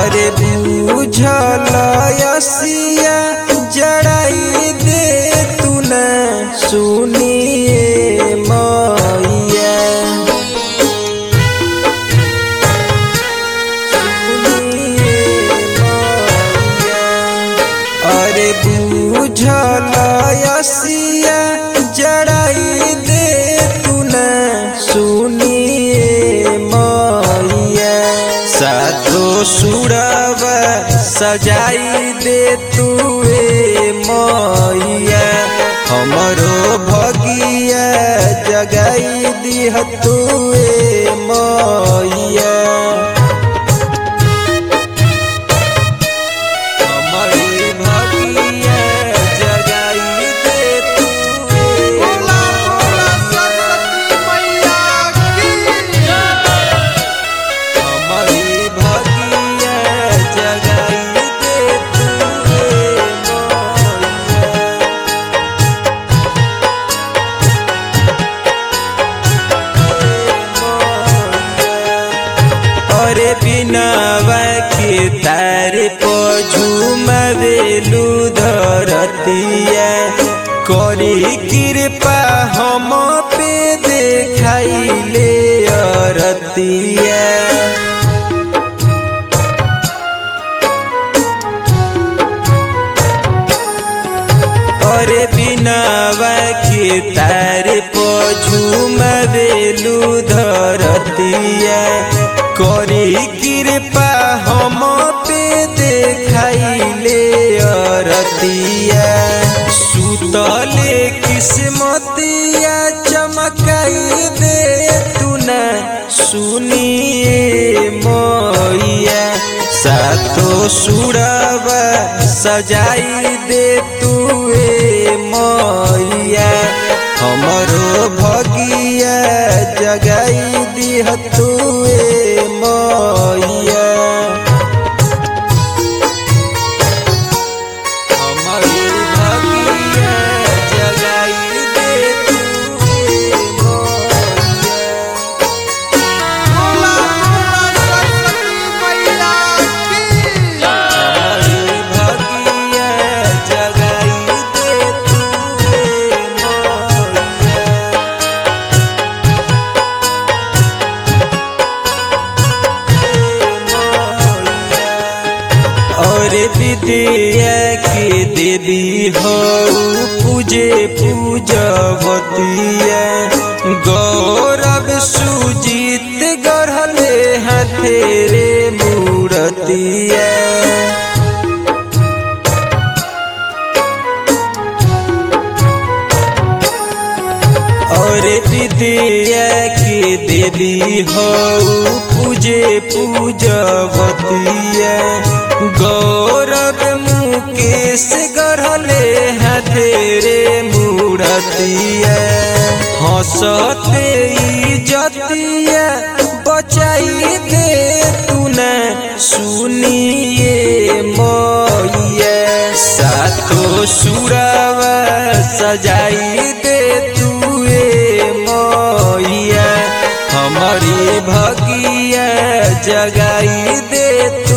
अरे बुझल यसिया जड़ाई दे तू न सुनिए मैया अरे बुझल यसिया जड़ाई दे तू न सुनिए मैया सातो सुरवा सजाई दे तुए मैया हमरो भगिया जगाई दिह तुए मैया अरे बिनावा के तार पर झूमवेलू धरतिया करी कृपा हम पे देखाइले अरतिया अरे बिनावा के तार पर झूमवेलू धरतिया करी कृपा हम पे देखाइले अरतिया सुतले किस्मतिया चमकाई दे तू न सुनिए मैया सातो सुरवा सजाई दे तुए मैया हमरो भगिया जगाई दिह तुए मैया हमरो भगिया जगाई दे तुए अरे विद्या के देवी हो पूजे पूजवतिया गौरव सुजीत गढ़ले हथेरे मूर्तिया अरे विद्या के देवी हो पूजे पूजवतिया गौरव मुकेश गढ़ले हथेरे मूर्तिया हंसते इज्जतिया बचाई दे तू न सुनिए मैया सातो सुरवा सजाई दे तुए मैया हमारी भगिया जगाई दे